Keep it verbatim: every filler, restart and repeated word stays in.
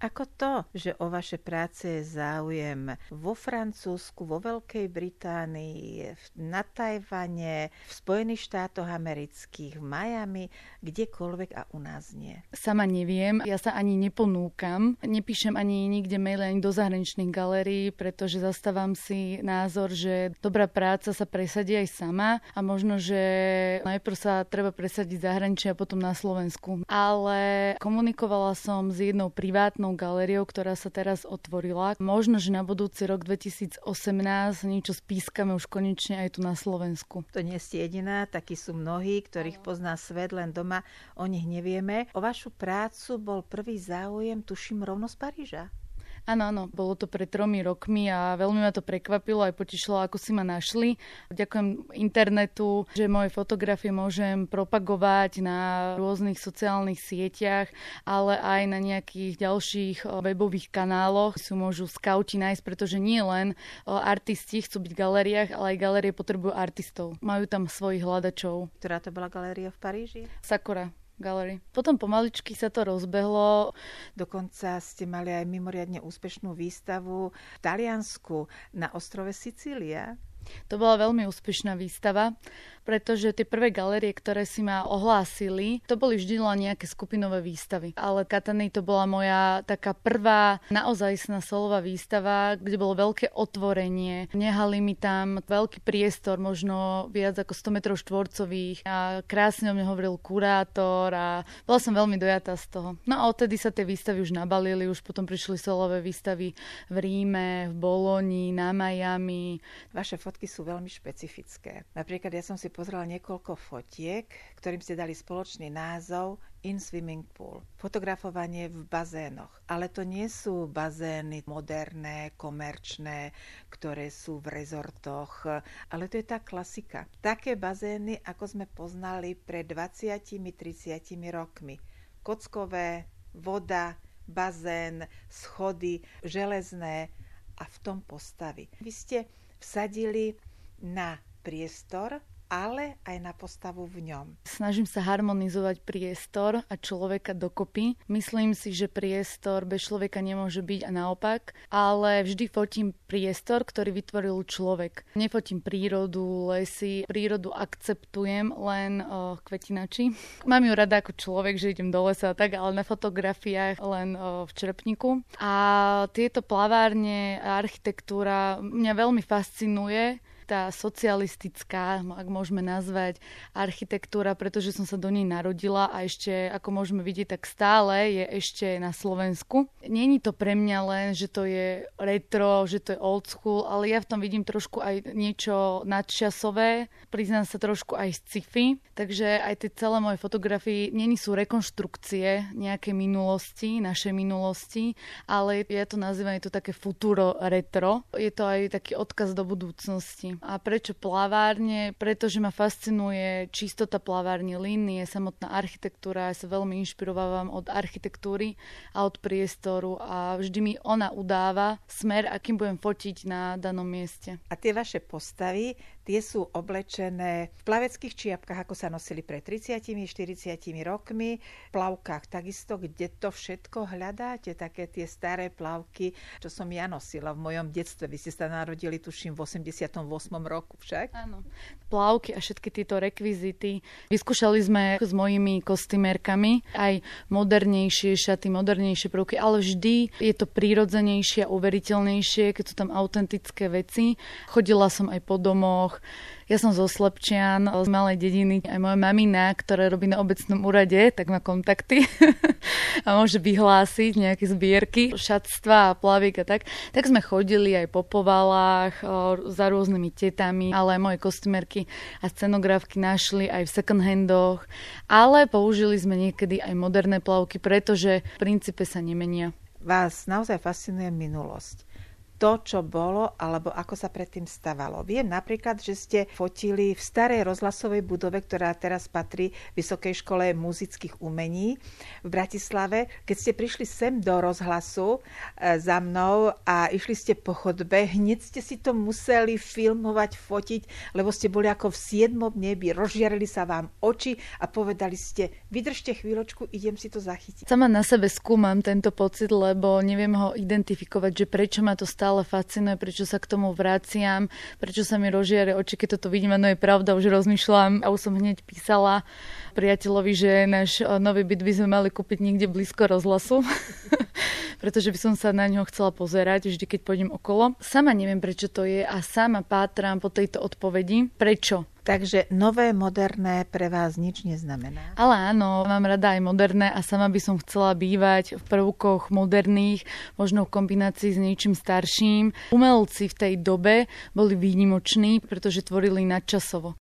Ako to, že o vaše práce je záujem vo Francúzsku, vo Veľkej Británii, na Tajvane, v Spojených štátoch amerických, v Miami, kdekoľvek a u nás nie? Sama neviem, ja sa ani neponúkam. Nepíšem ani nikde maily, ani do zahraničných galérií, pretože zastávam si názor, že dobrá práca sa presadí aj sama a možno, že najprv sa treba presadiť zahraničí a potom na Slovensku. Ale komunikovala som s jednou privátnou galériou, ktorá sa teraz otvorila. Možno, že na budúci rok dvetisícosemnásť niečo spískame už konečne aj tu na Slovensku. To nie ste jediná, takí sú mnohí, ktorých pozná svet len doma, o nich nevieme. O vašu prácu bol prvý záujem, tuším, rovno z Paríža. Áno, áno, bolo to pred tromi rokmi a veľmi ma to prekvapilo aj potešilo, ako si ma našli. Ďakujem internetu, že moje fotografie môžem propagovať na rôznych sociálnych sieťach, ale aj na nejakých ďalších webových kanáloch. Si môžu skauti nájsť, pretože nie len artisti chcú byť v galériách, ale aj galérie potrebujú artistov. Majú tam svojich hľadačov. Ktorá to bola galéria v Paríži? Sakura Gallery. Potom pomaličky sa to rozbehlo. Dokonca ste mali aj mimoriadne úspešnú výstavu v Taliansku na ostrove Sicília. To bola veľmi úspešná výstava, pretože tie prvé galérie, ktoré si ma ohlásili, to boli vždy len nejaké skupinové výstavy. Ale Katany to bola moja taká prvá naozajstná solová výstava, kde bolo veľké otvorenie. Nehali mi tam veľký priestor, možno viac ako sto metrov štvorcových a krásne o mne hovoril kurátor a bola som veľmi dojatá z toho. No a odtedy sa tie výstavy už nabalili, už potom prišli solové výstavy v Ríme, v Boloni, na Miami. Vaše fotky sú veľmi špecifické. Napríklad ja som si pozrela niekoľko fotiek, ktorým ste dali spoločný názov In Swimming Pool. Fotografovanie v bazénoch. Ale to nie sú bazény moderné, komerčné, ktoré sú v rezortoch, ale to je tá klasika. Také bazény, ako sme poznali pred dvadsiatimi tridsiatimi rokmi. Kockové, voda, bazén, schody, železné a v tom postavy. Vy ste vsadili na priestor, ale aj na postavu v ňom. Snažím sa harmonizovať priestor a človeka dokopy. Myslím si, že priestor bez človeka nemôže byť a naopak, ale vždy fotím priestor, ktorý vytvoril človek. Nefotím prírodu, lesy. Prírodu akceptujem, len o, kvetinači. Mám ju rada ako človek, že idem do lesa a tak, ale na fotografiách len o, v črepníku. A tieto plavárne a architektúra mňa veľmi fascinuje. Tá socialistická, ak môžeme nazvať, architektúra, pretože som sa do nej narodila a ešte, ako môžeme vidieť, tak stále je ešte na Slovensku. Není to pre mňa len, že to je retro, že to je old school, ale ja v tom vidím trošku aj niečo nadčasové, priznám sa trošku aj sci-fi, takže aj tie celé moje fotografie není sú rekonštrukcie nejakej minulosti, našej minulosti, ale ja to nazývam, je to také futuro retro. Je to aj taký odkaz do budúcnosti. A prečo plavárne? Pretože ma fascinuje čistota plavárne, línie, samotná architektúra. Ja sa veľmi inšpirovávam od architektúry a od priestoru a vždy mi ona udáva smer, akým budem fotiť na danom mieste. A tie vaše postavy, tie sú oblečené v plaveckých čiapkách, ako sa nosili pred tridsiatimi štyridsiatimi rokmi, v plavkách takisto, kde to všetko hľadáte, také tie staré plavky, čo som ja nosila v mojom detstve. Vy ste sa narodili, tuším, v osemdesiatom ôsmom roku však. Áno. Plavky a všetky tieto rekvizity. Vyskúšali sme s mojimi kostýmerkami aj modernejšie šaty, modernejšie prvky, ale vždy je to prírodzenejšie a uveriteľnejšie, keď sú tam autentické veci. Chodila som aj po domoch. Ja som zo Slepčian, z malej dediny. Aj moja mamina, ktorá robí na obecnom úrade, tak má kontakty a môže vyhlásiť nejaké zbierky šatstva a plaviek a tak. Tak sme chodili aj po povalách za rôznymi tetami, ale aj moje kostýmerky a scenografky našli aj v second handoch. Ale použili sme niekedy aj moderné plavky, pretože v princípe sa nemenia. Vás naozaj fascinuje minulosť. to, čo bolo, alebo ako sa predtým stavalo. Viem napríklad, že ste fotili v starej rozhlasovej budove, ktorá teraz patrí Vysokej škole muzických umení v Bratislave. Keď ste prišli sem do rozhlasu e, za mnou a išli ste po chodbe, hneď ste si to museli filmovať, fotiť, lebo ste boli ako v siedmom nebi, rozžiarili sa vám oči a povedali ste, vydržte chvíľočku, idem si to zachytiť. Sama na sebe skúmam tento pocit, lebo neviem ho identifikovať, že prečo ma to stále fascinuje, prečo sa k tomu vraciam, prečo sa mi rozžiare oči, keď toto vidím, no je pravda, už rozmýšľam a už som hneď písala priateľovi, že náš nový byt by sme mali kúpiť niekde blízko rozhlasu, pretože by som sa na ňo chcela pozerať vždy, keď pôjdem okolo. Sama neviem, prečo to je a sama pátram po tejto odpovedi. Prečo? Takže nové, moderné pre vás nič neznamená? Ale áno, mám rada aj moderné a sama by som chcela bývať v prvkoch moderných, možno v kombinácii s niečím starším. Umelci v tej dobe boli výnimoční, pretože tvorili nadčasovo.